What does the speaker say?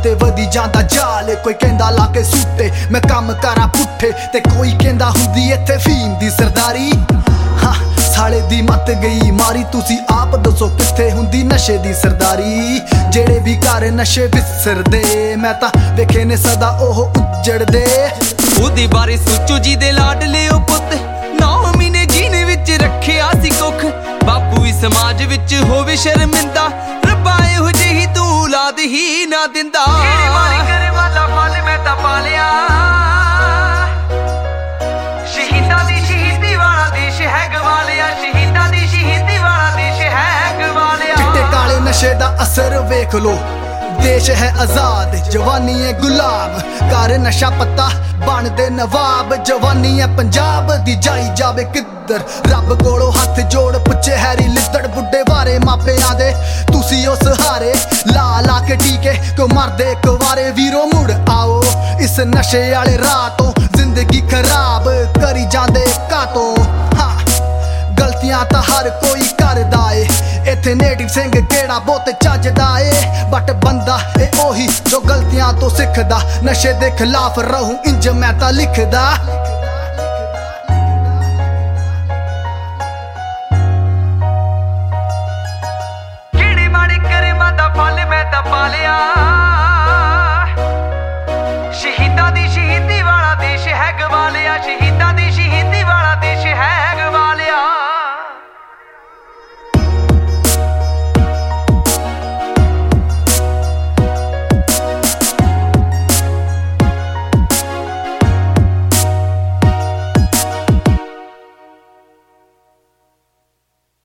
ते वधी जांदा जाल। कोई कहंदा ला के सूटे मैं काम करा पुट्ठे, ते कोई कहंदा हुंदी इत्थे फीम दी सरदारी। हाँ साले दी मत गई मारी, तुसी आप दसो कित्थे हुंदी नशे दी सरदारी। जेड़े भी घर नशे विसरदे मैं तां वेखे ने सदा ओह उजड़दे। ओदी बारे सोचो जी दे लाडले ओ पुत्त, 9 महीने जीने विच रखिया सी कुख। बापू भी समाज विच होवे शर्मिंदा, रब्बा एहो जेही तू औलाद ही ना दिंदा। जेड़ी मारी करे वाला फल मैं तां पालिया, शहीदां दी शहीदी वाला देश है गवा लिया। शहीदां दी शहीदी वाला देश है गवा लिया। चिट्टे काले नशे दा असर वेख लो, देश है आजाद जवानी है गुलाम। कर नशा पत्ता बन दे नवाब, जवानी है पंजाब दी जाई जावे किधर। रब कोलों हथ जोड़ पुछे हैरी लिद्दड़, बुड्ढे बारे मापियां दे तुसी ओ सहारे। ला ला के टीके क्यों मरदे कवारे, वीरो मुड़ आओ इस नशे आले राह तो। जिंदगी खराब करी जांदे कातों, हाँ गलतियां तां हर कोई करदा ए। इत्थे नेटिव सिंह केड़ा बहुत चजदा ए, बट बंदा ए ओही जो गलतियां तो सिखदा। नशे दे खिलाफ रहूं इंज मैं तां लिखदा।